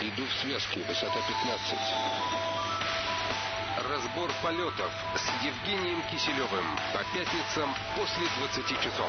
Иду в связке, высота 15. Разбор полетов с Евгением Киселевым по пятницам после 20 часов.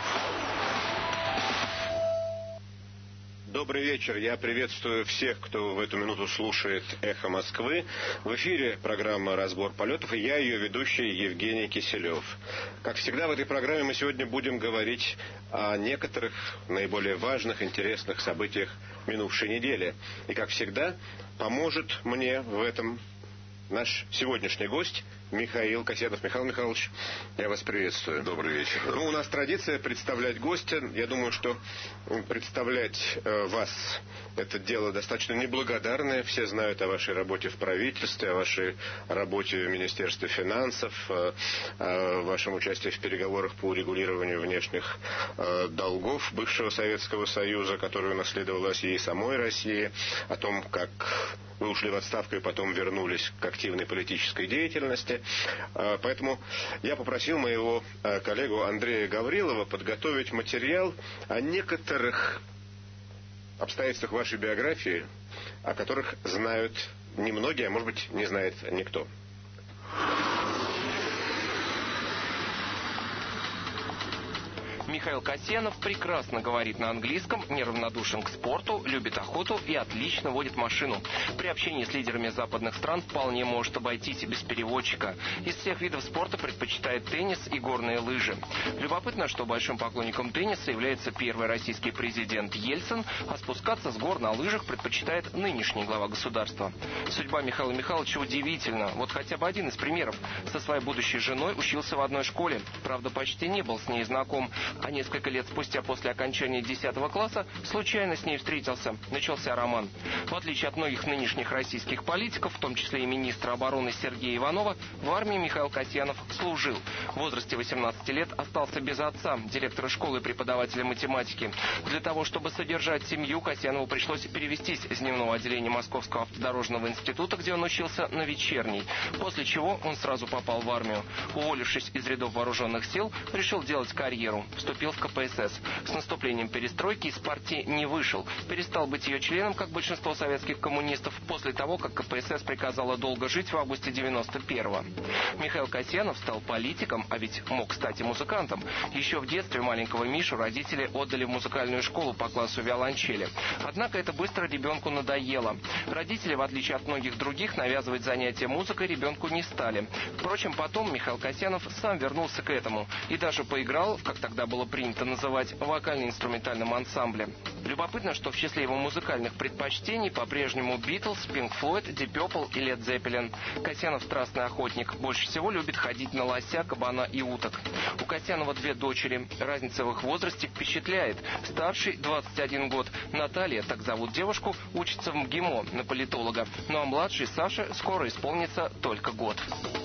Добрый вечер. Я приветствую всех, кто в эту минуту слушает «Эхо Москвы». В эфире программа «Разбор полетов», и я, ее ведущий, Евгений Киселев. Как всегда, в этой программе мы сегодня будем говорить о некоторых наиболее важных, интересных событиях минувшей недели. И, как всегда, поможет мне в этом наш сегодняшний гость Михаил Касьянов. Михаил Михайлович, я вас приветствую. Добрый вечер. У нас традиция представлять гостя. Я думаю, что представлять вас — это дело достаточно неблагодарное. Все знают о вашей работе в правительстве, о вашей работе в Министерстве финансов, о вашем участии в переговорах по урегулированию внешних долгов бывшего Советского Союза, которую унаследовала Россия и самой России, о том, как вы ушли в отставку и потом вернулись к активной политической деятельности. Поэтому я попросил моего коллегу Андрея Гаврилова подготовить материал о некоторых обстоятельствах вашей биографии, о которых знают немногие, а может быть, не знает никто. Михаил Касьянов прекрасно говорит на английском, неравнодушен к спорту, любит охоту и отлично водит машину. При общении с лидерами западных стран вполне может обойтись и без переводчика. Из всех видов спорта предпочитает теннис и горные лыжи. Любопытно, что большим поклонником тенниса является первый российский президент Ельцин, а спускаться с гор на лыжах предпочитает нынешний глава государства. Судьба Михаила Михайловича удивительна. Вот хотя бы один из примеров. Со своей будущей женой учился в одной школе. Правда, почти не был с ней знаком. А несколько лет спустя после окончания 10 класса случайно с ней встретился. Начался роман. В отличие от многих нынешних российских политиков, в том числе и министра обороны Сергея Иванова, в армии Михаил Касьянов служил. В возрасте 18 лет остался без отца, директора школы и преподавателя математики. Для того, чтобы содержать семью, Касьянову пришлось перевестись из дневного отделения Московского автодорожного института, где он учился, на вечерний. После чего он сразу попал в армию. Уволившись из рядов вооруженных сил, решил делать карьеру. Вступил в КПСС. С наступлением перестройки из партии не вышел. Перестал быть ее членом, как большинство советских коммунистов, после того, как КПСС приказала долго жить в августе 91-го. Михаил Касьянов стал политиком, а ведь мог стать и музыкантом. Еще в детстве маленького Мишу родители отдали в музыкальную школу по классу виолончели. Однако это быстро ребенку надоело. Родители, в отличие от многих других, навязывать занятия музыкой ребенку не стали. Впрочем, потом Михаил Касьянов сам вернулся к этому и даже поиграл, как тогда было принято называть, вокально-инструментальном ансамбле. Любопытно, что в числе его музыкальных предпочтений по-прежнему Битлз, Pink Floyd, Deep Purple и Led Zeppelin. Касьянов страстный охотник. Больше всего любит ходить на лося, кабана и уток. У Касьянова 2 дочери. Разница в их возрасте впечатляет. Старший 21 год. Наталья, так зовут девушку, учится в МГИМО на политолога. Ну а младший Саша скоро исполнится только год.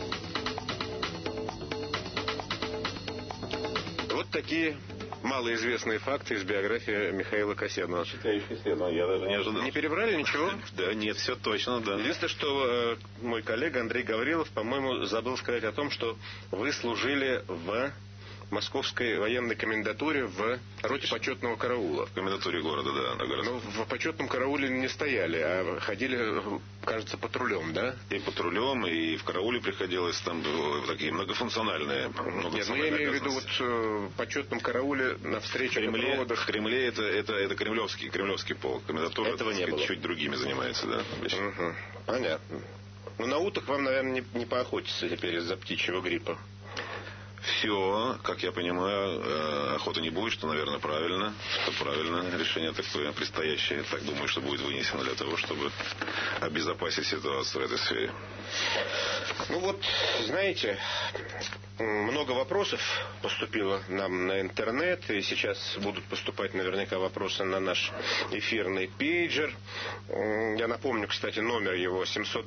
Вот такие малоизвестные факты из биографии Михаила Касьянова. Я даже не ожидал. Не перебрали ничего? Да, нет, все точно, да. Единственное, что мой коллега Андрей Гаврилов, по-моему, забыл сказать о том, что вы служили в Московской военной комендатуре в роте почетного караула. В комендатуре города, да. Но в почетном карауле не стояли, а ходили, кажется, патрулем, да? И патрулем, и в карауле приходилось там такие многофункциональные. Нет, ну я имею в виду вот в почетном карауле на встречах, на проводах. В Кремле это кремлевский полк. Комендатура, этого не было. Чуть другими занимается, да, обычно. Угу. Понятно. Ну на уток вам, наверное, не поохотиться теперь из-за птичьего гриппа. Все, как я понимаю, охоты не будет, что, наверное, правильно. Что правильно. Решение такое предстоящее. Так думаю, что будет вынесено для того, чтобы обезопасить ситуацию в этой сфере. Ну вот, знаете, много вопросов поступило нам на интернет, и сейчас будут поступать наверняка вопросы на наш эфирный пейджер. Я напомню, кстати, номер его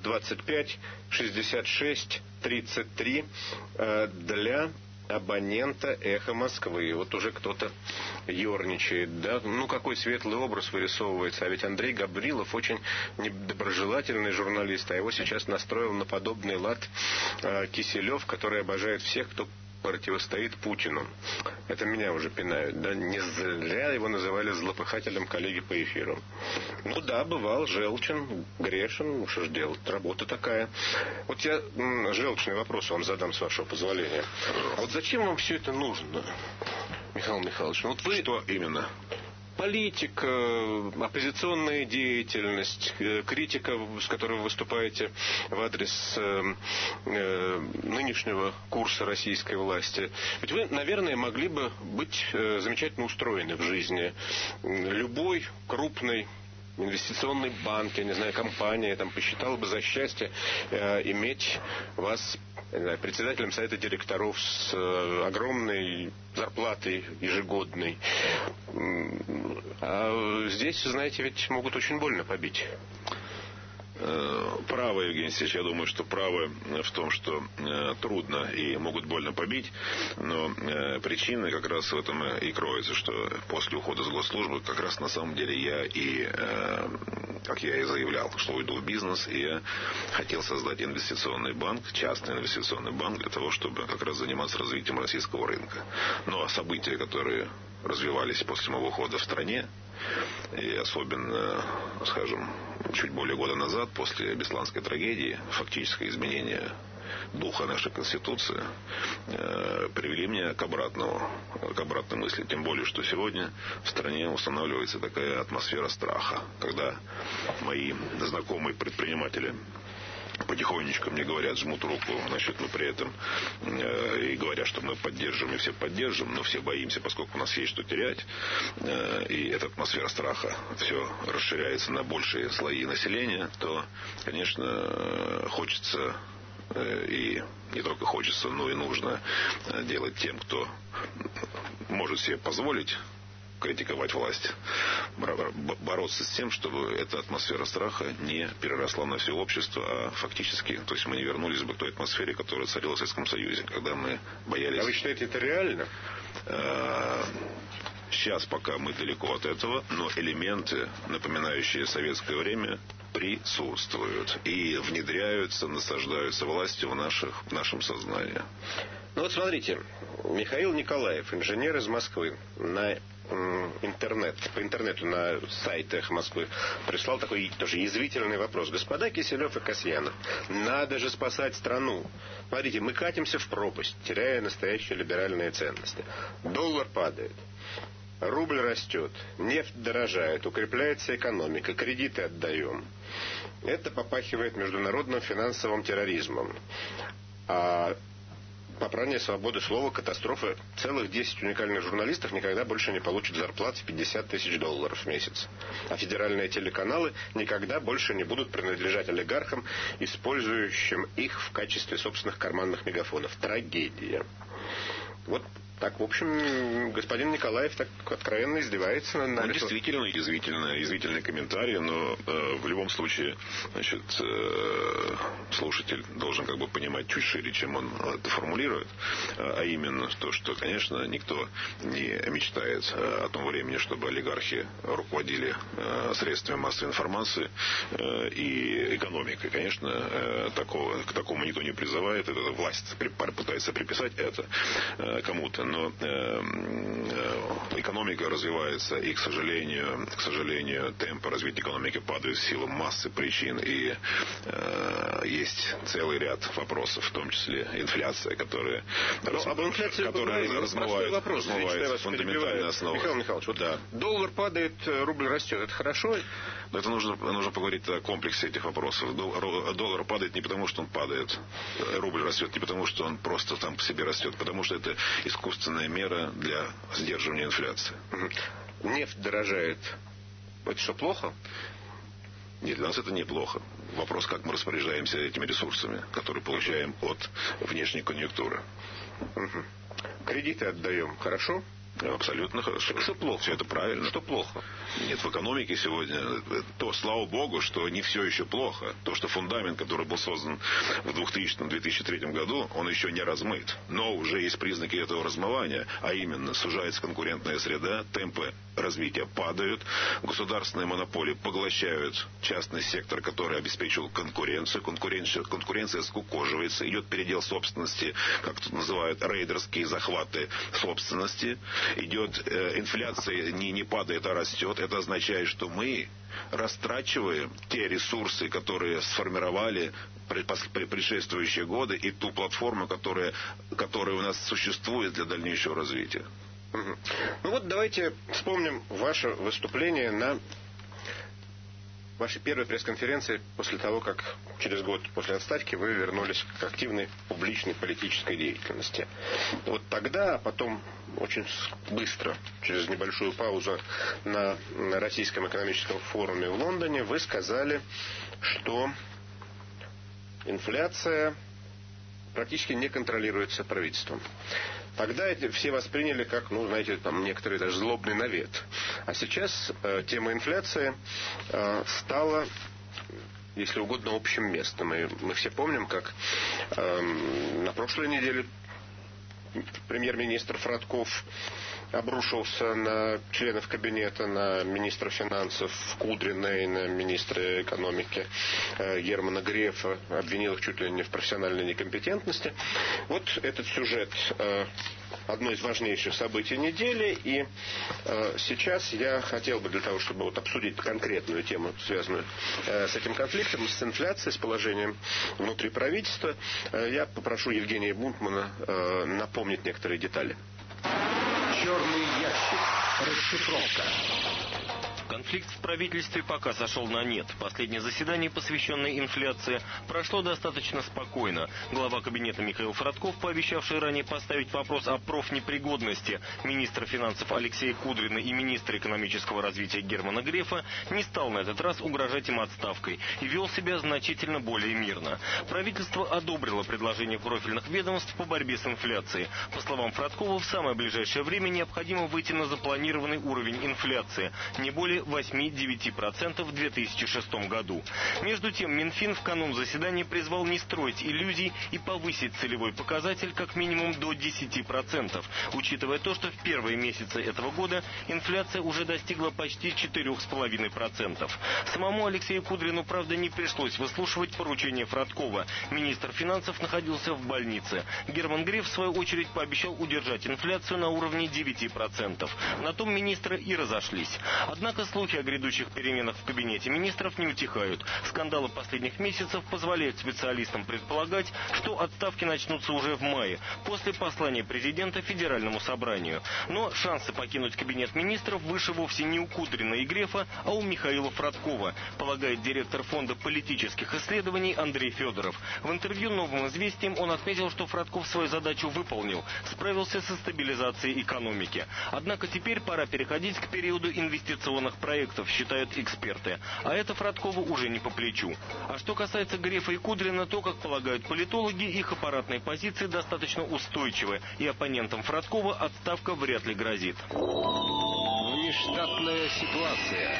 725-66-33 для абонента «Эхо Москвы». Вот уже кто-то ерничает, да? Ну, какой светлый образ вырисовывается. А ведь Андрей Гаврилов очень недоброжелательный журналист, а его сейчас настроил на подобный лад Киселев, который обожает всех, кто противостоит Путину. Это меня уже пинают. Да? Не зря его называли злопыхателем коллеги по эфиру. Ну да, бывал желчен, грешен. Что ж делать? Работа такая. Вот я желчный вопрос вам задам, с вашего позволения. А вот зачем вам все это нужно, Михаил Михайлович? Вот вы... Что именно? Политика, оппозиционная деятельность, критика, с которой вы выступаете в адрес нынешнего курса российской власти. Ведь вы, наверное, могли бы быть замечательно устроены в жизни. Любой крупный инвестиционный банк, я не знаю, компания там посчитала бы за счастье иметь вас, не знаю, председателем совета директоров с огромной зарплатой ежегодной. А здесь, знаете, ведь могут очень больно побить. Правы, Евгений Алексеевич, я думаю, что правы в том, что трудно и могут больно побить, но причины как раз в этом и кроются, что после ухода с госслужбы как раз на самом деле я и, как я и заявлял, что уйду в бизнес, и я хотел создать инвестиционный банк, частный инвестиционный банк, для того, чтобы как раз заниматься развитием российского рынка. Но события, которые развивались после моего ухода в стране, и особенно, скажем, чуть более года назад, после Бесланской трагедии, фактическое изменение духа нашей Конституции привели меня к обратной мысли. Тем более, что сегодня в стране устанавливается такая атмосфера страха, когда мои знакомые предприниматели потихонечку мне говорят, жмут руку, значит, но при этом и говорят, что мы поддержим, и все поддержим, но все боимся, поскольку у нас есть что терять. И эта атмосфера страха все расширяется на большие слои населения, то, конечно, хочется, и не только хочется, но и нужно делать тем, кто может себе позволить критиковать власть, бороться с тем, чтобы эта атмосфера страха не переросла на все общество, а фактически, то есть мы не вернулись бы к той атмосфере, которая царила в Советском Союзе, когда мы боялись... А вы считаете, это реально? Сейчас пока мы далеко от этого, но элементы, напоминающие советское время, присутствуют и внедряются, насаждаются властью в нашем сознании. Ну вот смотрите, Михаил Николаев, инженер из Москвы, по интернету на сайтах Москвы прислал такой тоже язвительный вопрос. Господа Киселев и Касьянов, надо же спасать страну. Смотрите, мы катимся в пропасть, теряя настоящие либеральные ценности. Доллар падает. Рубль растет, нефть дорожает, укрепляется экономика, кредиты отдаем. Это попахивает международным финансовым терроризмом. А попрание свободы слова, катастрофа. Целых 10 уникальных журналистов никогда больше не получат зарплаты в $50 тысяч в месяц. А федеральные телеканалы никогда больше не будут принадлежать олигархам, использующим их в качестве собственных карманных мегафонов. Трагедия. Вот так, в общем, господин Николаев так откровенно издевается на лицо. Действительно, язвительный комментарий, но в любом случае, значит, слушатель должен как бы понимать чуть шире, чем он это формулирует, а именно то, что, конечно, никто не мечтает о том времени, чтобы олигархи руководили средствами массовой информации и экономикой. Конечно, к такому никто не призывает, это власть пытается приписать это кому-то. Но экономика развивается, и, к сожалению, темпы развития экономики падают в силу массы причин, и есть целый ряд вопросов, в том числе инфляция, которая размывает фундаментальные основы. Михаил Михайлович, вот да. Доллар падает, рубль растет, это хорошо? Но это нужно поговорить о комплексе этих вопросов. Доллар падает не потому, что он падает, рубль растет не потому, что он просто там по себе растет, потому что это искусственная мера для сдерживания инфляции. Нефть дорожает. Это что, плохо? Нет, для нас это неплохо. Вопрос, как мы распоряжаемся этими ресурсами, которые получаем от внешней конъюнктуры. Кредиты отдаем. Хорошо? Абсолютно хорошо. Что плохо? Все это правильно. Что плохо? Нет, в экономике сегодня то, слава богу, что не все еще плохо. То, что фундамент, который был создан в 2000-2003 году, он еще не размыт. Но уже есть признаки этого размывания, а именно сужается конкурентная среда, темпы развития падают, государственные монополии поглощают частный сектор, который обеспечивал конкуренцию. Конкуренция скукоживается, идет передел собственности, как тут называют, рейдерские захваты собственности. Идет инфляция, не падает, а растет. Это означает, что мы растрачиваем те ресурсы, которые сформировали предшествующие годы, и ту платформу, которая у нас существует для дальнейшего развития. Ну вот давайте вспомним ваше выступление на вашей первой пресс-конференции после того, как через год после отставки вы вернулись к активной публичной политической деятельности. Вот тогда, а потом очень быстро, через небольшую паузу на Российском экономическом форуме в Лондоне, вы сказали, что инфляция практически не контролируется правительством. Тогда это все восприняли как, знаете, там некоторые даже злобный навет. А сейчас тема инфляции стала, если угодно, общим местом. И мы все помним, как на прошлой неделе премьер-министр Фродков обрушился на членов кабинета, на министра финансов Кудрина и на министра экономики Германа Грефа, обвинил их чуть ли не в профессиональной некомпетентности. Вот этот сюжет одно из важнейших событий недели, и сейчас я хотел бы для того, чтобы обсудить конкретную тему, связанную с этим конфликтом, с инфляцией, с положением внутри правительства, я попрошу Евгения Бунтмана напомнить некоторые детали. Черный ящик. Расшифровка. Конфликт в правительстве пока сошел на нет. Последнее заседание, посвященное инфляции, прошло достаточно спокойно. Глава кабинета Михаил Фродков, пообещавший ранее поставить вопрос о профнепригодности министра финансов Алексея Кудрина и министра экономического развития Германа Грефа, не стал на этот раз угрожать им отставкой и вел себя значительно более мирно. Правительство одобрило предложение профильных ведомств по борьбе с инфляцией. По словам Фродкова, в самое ближайшее время необходимо выйти на запланированный уровень инфляции, не более 8-9% в 2006 году. Между тем, Минфин в канун заседания призвал не строить иллюзий и повысить целевой показатель как минимум до 10%, учитывая то, что в первые месяцы этого года инфляция уже достигла почти 4,5%. Самому Алексею Кудрину, правда, не пришлось выслушивать поручение Фродкова. Министр финансов находился в больнице. Герман Греф, в свою очередь, пообещал удержать инфляцию на уровне 9%. На том министры и разошлись. Однако слухи о грядущих переменах в кабинете министров не утихают. Скандалы последних месяцев позволяют специалистам предполагать, что отставки начнутся уже в мае, после послания президента Федеральному собранию. Но шансы покинуть кабинет министров выше вовсе не у Кудрина и Грефа, а у Михаила Фродкова, полагает директор фонда политических исследований Андрей Федоров. В интервью «Новым известиям» он отметил, что Фродков свою задачу выполнил, справился со стабилизацией экономики. Однако теперь пора переходить к периоду инвестиционных проектов, считают эксперты. А это Фродкову уже не по плечу. А что касается Грефа и Кудрина, то, как полагают политологи, их аппаратные позиции достаточно устойчивы, и оппонентам Фродкова отставка вряд ли грозит. Внештатная ситуация.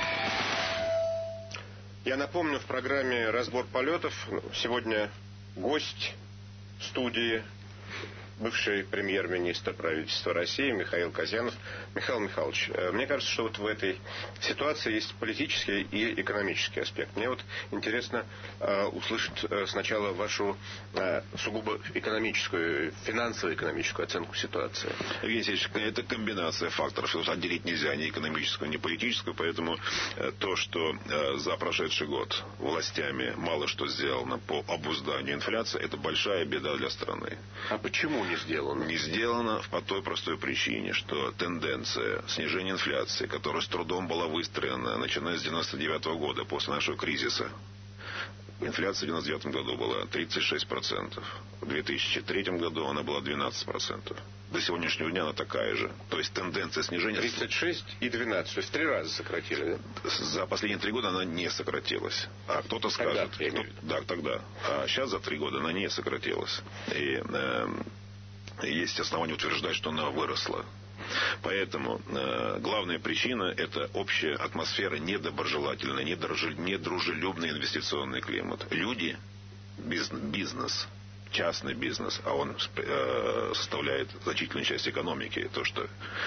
Я напомню, в программе «Разбор полетов» сегодня гость студии, бывший премьер-министр правительства России Михаил Казьянов. Михаил Михайлович, мне кажется, что вот в этой ситуации есть политический и экономический аспект. Мне вот интересно услышать сначала вашу сугубо экономическую, финансово-экономическую оценку ситуации. Евгений Алексеевич, это комбинация факторов. Отделить нельзя ни экономическую, ни политическую. Поэтому то, что за прошедший год властями мало что сделано по обузданию инфляции, это большая беда для страны. А почему не сделано? Не сделано по той простой причине, что тенденция снижения инфляции, которая с трудом была выстроена, начиная с 1999 года, после нашего кризиса. Инфляция в 1999 году была 36%. В 2003 году она была 12%. До сегодняшнего дня она такая же. То есть тенденция снижения... 36 и 12, то есть в 3 раза сократили, да? За последние 3 года она не сократилась. А кто-то скажет... Да, тогда. А сейчас за 3 года она не сократилась. И есть основания утверждать, что она выросла. Поэтому главная причина – это общая атмосфера недоброжелательная, недружелюбный инвестиционный климат. Люди, бизнес, частный бизнес, а он составляет значительную часть экономики, то, что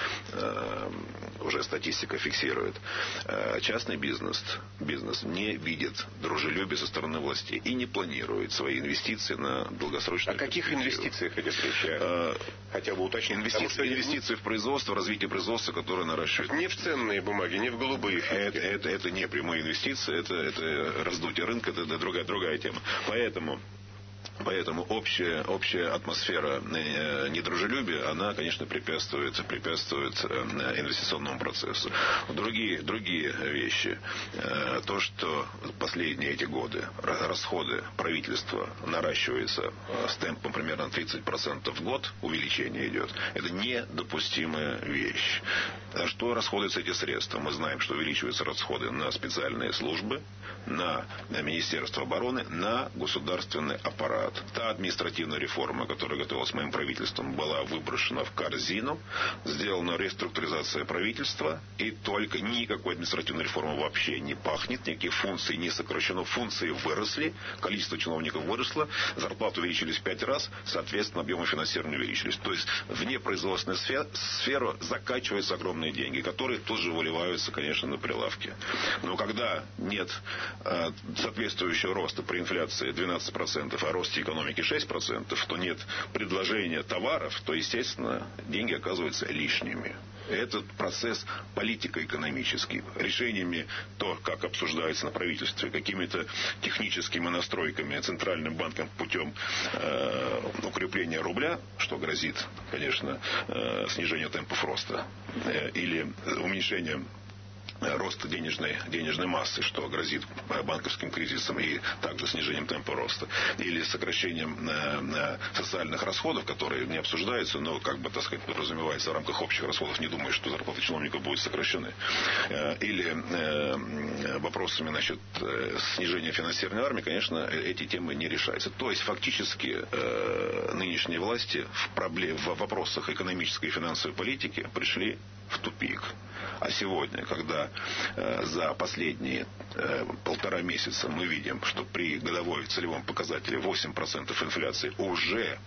уже статистика фиксирует. Частный бизнес не видит дружелюбия со стороны властей и не планирует свои инвестиции на долгосрочную перспективу. О каких инвестициях идет речь? Хотя бы уточнить. Инвестиции в производство, развитие производства, которое наращивает. Не в ценные бумаги, не в голубые. Это не прямые инвестиции, это раздутие рынка, это другая тема. Поэтому общая атмосфера недружелюбия, она, конечно, препятствует инвестиционному процессу. Другие вещи. То, что последние эти годы расходы правительства наращиваются с темпом примерно 30% в год, увеличение идет, это недопустимая вещь. На что расходуются эти средства? Мы знаем, что увеличиваются расходы на специальные службы, на Министерство обороны, на государственный аппарат. Та административная реформа, которая готовилась моим правительством, была выброшена в корзину, сделана реструктуризация правительства, и только никакой административной реформы вообще не пахнет, никаких функций не сокращено, функции выросли, количество чиновников выросло, зарплаты увеличились в 5 раз, соответственно, объемы финансирования увеличились. То есть в непроизводственную сферу закачиваются огромные деньги, которые тоже выливаются, конечно, на прилавки. Но когда нет соответствующего роста при инфляции 12%, а росте экономики 6%, то нет предложения товаров, то, естественно, деньги оказываются лишними. Этот процесс политико-экономический. Решениями, то, как обсуждается на правительстве, какими-то техническими настройками Центральным банком путем укрепления рубля, что грозит, конечно, снижению темпов роста, или уменьшением роста денежной массы, что грозит банковским кризисом и также снижением темпа роста, или сокращением социальных расходов, которые не обсуждаются, но, как бы, так сказать, подразумевается в рамках общих расходов, не думаю, что зарплаты чиновников будут сокращены, или вопросами насчет снижения финансирования армии, конечно, эти темы не решаются. То есть, фактически, нынешние власти в вопросах экономической и финансовой политики пришли в тупик. А сегодня, когда за последние 1,5 месяца мы видим, что при годовой целевом показателе 8% инфляции уже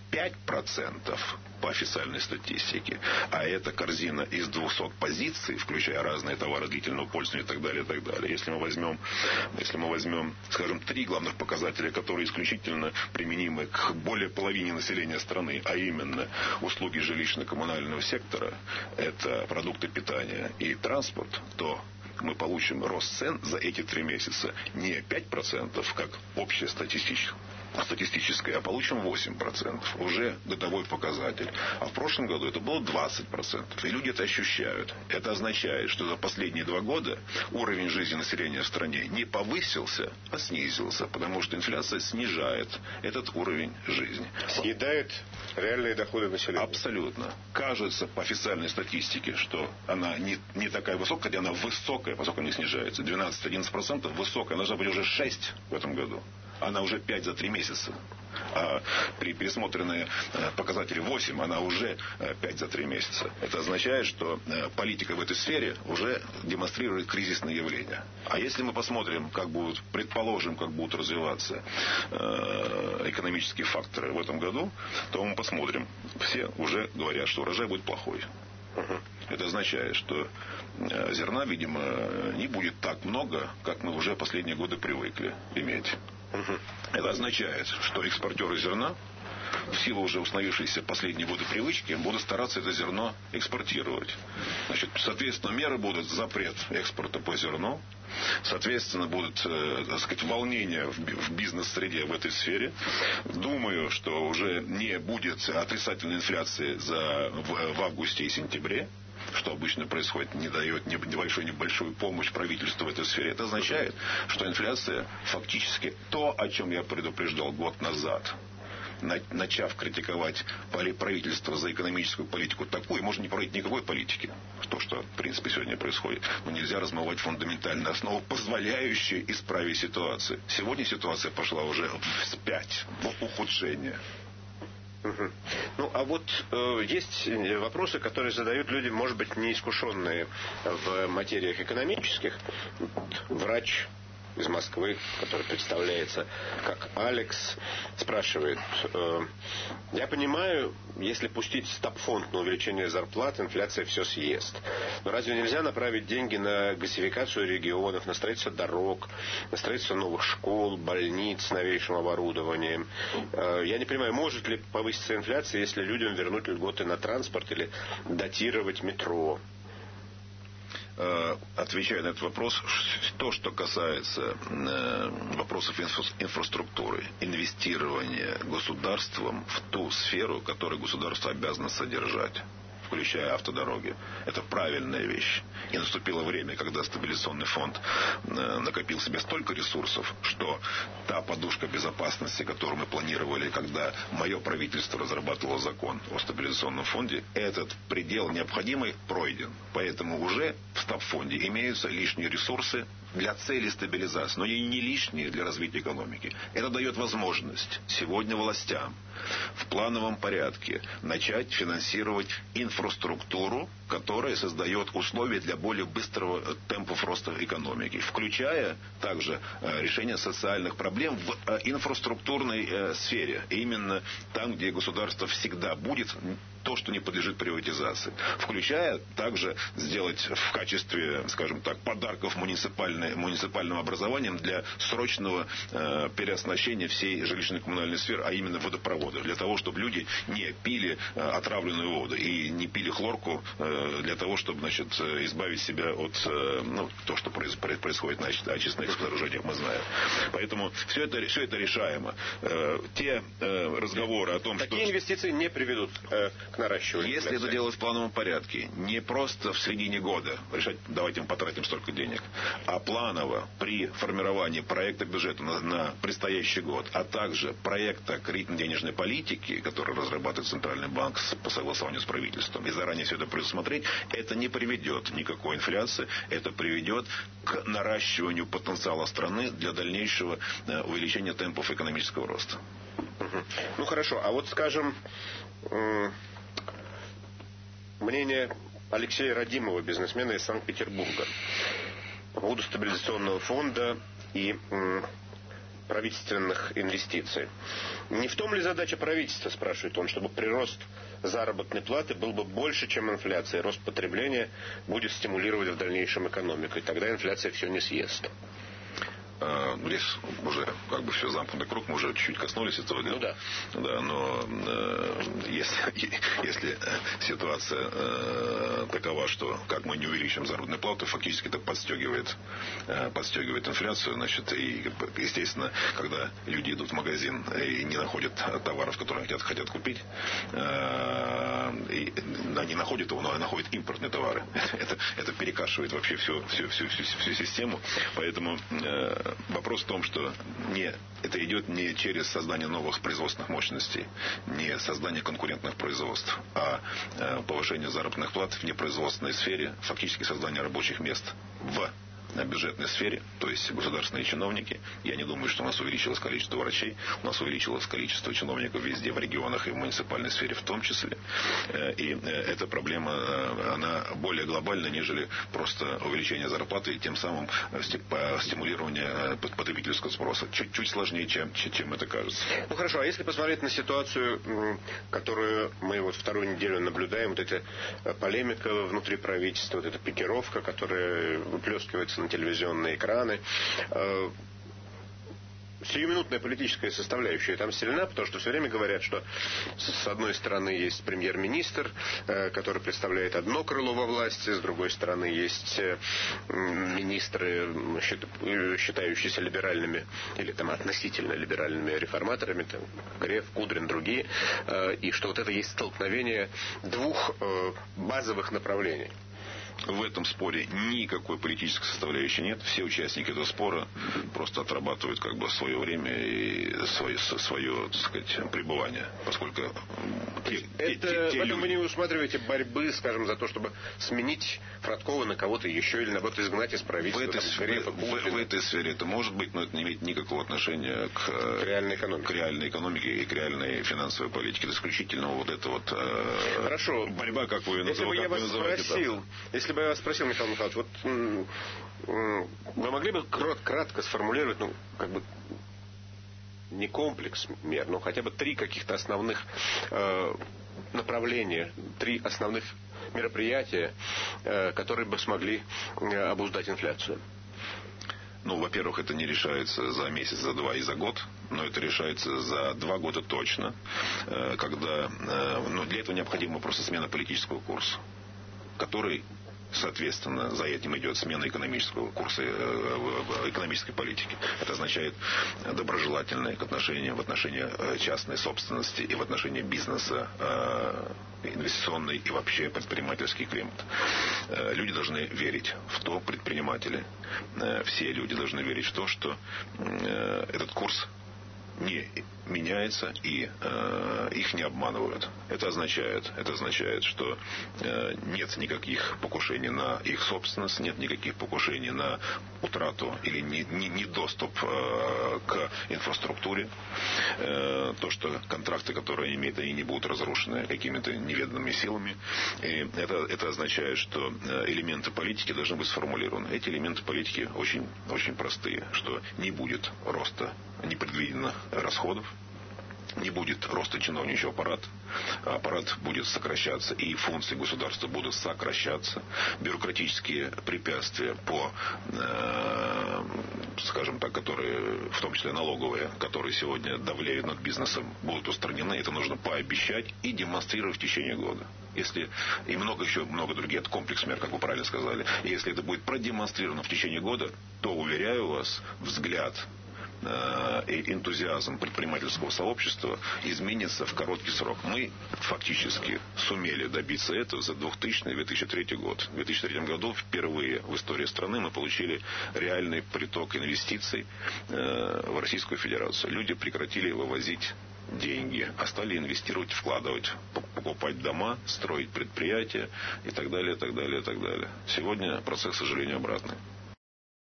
5% по официальной статистике, а это корзина из 200 позиций, включая разные товары длительного пользования и так далее, и так далее. Если мы возьмем, скажем, 3 главных показателя, которые исключительно применимы к более половине населения страны, а именно услуги жилищно-коммунального сектора, это продукты питания и транспорт, то мы получим рост цен за эти 3 месяца не 5%, как общая статистическая, а получим 8%. Уже годовой показатель. А в прошлом году это было 20%. И люди это ощущают. Это означает, что за последние 2 года уровень жизни населения в стране не повысился, а снизился. Потому что инфляция снижает этот уровень жизни. Съедает реальные доходы населения. Абсолютно. Кажется по официальной статистике, что она не такая высокая, хотя она высокая, поскольку не снижается. 12-11% высокая. Она должна быть уже 6 в этом году. Она уже 5 за 3 месяца. А при пересмотренные показатели 8, она уже 5 за 3 месяца. Это означает, что политика в этой сфере уже демонстрирует кризисные явления. А если мы посмотрим, предположим, как будут развиваться экономические факторы в этом году, то мы посмотрим. Все уже говорят, что урожай будет плохой. Это означает, что зерна, видимо, не будет так много, как мы уже последние годы привыкли иметь. Это означает, что экспортеры зерна, в силу уже установившейся последние годы привычки, будут стараться это зерно экспортировать. Значит, соответственно, меры будут: запрет экспорта по зерну, соответственно, будут, так сказать, волнения в бизнес-среде в этой сфере. Думаю, что уже не будет отрицательной инфляции в августе и сентябре, что обычно происходит, не дает небольшую помощь правительству в этой сфере. Это означает, что инфляция фактически то, о чем я предупреждал год назад, начав критиковать правительство за экономическую политику такую, можно не проводить никакой политики. То, что, в принципе, сегодня происходит. Но нельзя размывать фундаментальную основу, позволяющую исправить ситуацию. Сегодня ситуация пошла уже вспять, в ухудшение. Ну, а вот есть вопросы, которые задают люди, может быть, неискушенные в материях экономических. Врач из Москвы, который представляется как Алекс, спрашивает: я понимаю, если пустить стабфонд на увеличение зарплат, инфляция все съест. Но разве нельзя направить деньги на газификацию регионов, на строительство дорог, на строительство новых школ, больниц с новейшим оборудованием? Я не понимаю, может ли повыситься инфляция, если людям вернуть льготы на транспорт или датировать метро? Отвечая на этот вопрос, то, что касается вопросов инфраструктуры, инвестирования государством в ту сферу, которую государство обязано содержать, включая автодороги. Это правильная вещь. И наступило время, когда стабилизационный фонд накопил себе столько ресурсов, что та подушка безопасности, которую мы планировали, когда мое правительство разрабатывало закон о стабилизационном фонде, этот предел необходимый пройден. Поэтому уже в стабфонде имеются лишние ресурсы для цели стабилизации, но и не лишние для развития экономики. Это дает возможность сегодня властям в плановом порядке начать финансировать инфраструктуру, которая создает условия для более быстрого темпов роста экономики, включая также решение социальных проблем в инфраструктурной сфере. Именно там, где государство всегда будет то, что не подлежит приватизации. Включая также сделать в качестве, скажем так, подарков муниципальным образованием для срочного переоснащения всей жилищно-коммунальной сферы, а именно водопроводов, для того, чтобы люди не пили отравленную воду и не пили хлорку для того, чтобы, значит, избавить себя от того, что происходит на очистных сооружениях, мы знаем. Поэтому все это решаемо. Те разговоры о том, Такие инвестиции не приведут к наращиванию. Если это делать в плановом порядке, не просто в середине года решать, давайте мы потратим столько денег, а планово при формировании проекта бюджета на предстоящий год, а также проекта кредитно-денежной политики, который разрабатывает Центральный банк по согласованию с правительством, и заранее все это предусмотреть, это не приведет к никакой инфляции, это приведет к наращиванию потенциала страны для дальнейшего увеличения темпов экономического роста. Ну хорошо, а вот скажем, мнение Алексея Радимова, бизнесмена из Санкт-Петербурга, по поводу стабилизационного фонда и правительственных инвестиций. Не в том ли задача правительства, спрашивает он, чтобы прирост заработной платы был бы больше, чем инфляция, рост потребления будет стимулировать в дальнейшем экономику, и тогда инфляция все не съест? Здесь уже как бы все замкнутый круг, мы уже чуть-чуть коснулись этого дела. Ну да. Да, но если ситуация такова, что как мы не увеличим заработную плату, фактически это подстегивает инфляцию, значит, и естественно, когда люди идут в магазин и не находят товаров, которые хотят купить, и не находят его, но находят импортные товары. Это перекашивает вообще всю систему, поэтому вопрос в том, что это идет не через создание новых производственных мощностей, не создание конкурентных производств, а повышение заработных плат в непроизводственной сфере, фактически создание рабочих мест в бюджетной сфере, то есть государственные чиновники. Я не думаю, что у нас увеличилось количество врачей, у нас увеличилось количество чиновников везде, в регионах и в муниципальной сфере в том числе. И эта проблема, она более глобальна, нежели просто увеличение зарплаты и тем самым стимулирование потребительского спроса. Чуть сложнее, чем это кажется. Ну хорошо, а если посмотреть на ситуацию, которую мы вот вторую неделю наблюдаем, вот эта полемика внутри правительства, вот эта пикировка, которая выплескивается на телевизионные экраны. Сиюминутная политическая составляющая там сильна, потому что все время говорят, что с одной стороны есть премьер-министр, который представляет одно крыло во власти, с другой стороны есть министры, считающиеся либеральными или там относительно либеральными реформаторами, там, Греф, Кудрин, другие, и что вот это есть столкновение двух базовых направлений. В этом споре никакой политической составляющей нет. Все участники этого спора просто отрабатывают как бы свое время и свое, так сказать, пребывание. Поскольку вы не усматриваете борьбы, скажем, за то, чтобы сменить Фродкова на кого-то еще или наоборот изгнать из правительства? В этой сфере это может быть, но это не имеет никакого отношения к реальной экономике и к реальной финансовой политике. Это исключительно вот это вот Хорошо. Борьба, как вы называете. Если бы я вас спросил, Михаил Михайлович, вот вы могли бы кратко сформулировать, как бы не комплекс мер, но хотя бы 3 каких-то основных направления, 3 основных мероприятия, которые бы смогли обуздать инфляцию? Во-первых, это не решается за месяц, за 2 и за год, но это решается за 2 года точно, когда для этого необходима просто смена политического курса, который, соответственно, за этим идет смена экономического курса, экономической политики. Это означает доброжелательное отношение в отношении частной собственности и в отношении бизнеса, инвестиционный и вообще предпринимательский климат. Люди должны верить в то, предприниматели, все люди должны верить в то, что этот курс не меняется и их не обманывают. Это означает, что нет никаких покушений на их собственность, нет никаких покушений на утрату или недоступ к инфраструктуре. То, что контракты, которые они имеют, они не будут разрушены какими-то неведомыми силами. И это означает, что элементы политики должны быть сформулированы. Эти элементы политики очень, очень простые, что не будет роста непредвиденных расходов, не будет роста чиновничьего аппарата, аппарат будет сокращаться, и функции государства будут сокращаться, бюрократические препятствия скажем так, которые, в том числе налоговые, которые сегодня давлеют над бизнесом, будут устранены. Это нужно пообещать и демонстрировать в течение года. И много других, это комплекс мер, как вы правильно сказали. И если это будет продемонстрировано в течение года, то, уверяю вас, взгляд и энтузиазм предпринимательского сообщества изменится в короткий срок. Мы фактически сумели добиться этого за 2000-2003 год. В 2003 году впервые в истории страны мы получили реальный приток инвестиций в Российскую Федерацию. Люди прекратили вывозить деньги, а стали инвестировать, вкладывать, покупать дома, строить предприятия и так далее, и так далее, и так далее. Сегодня процесс, к сожалению, обратный.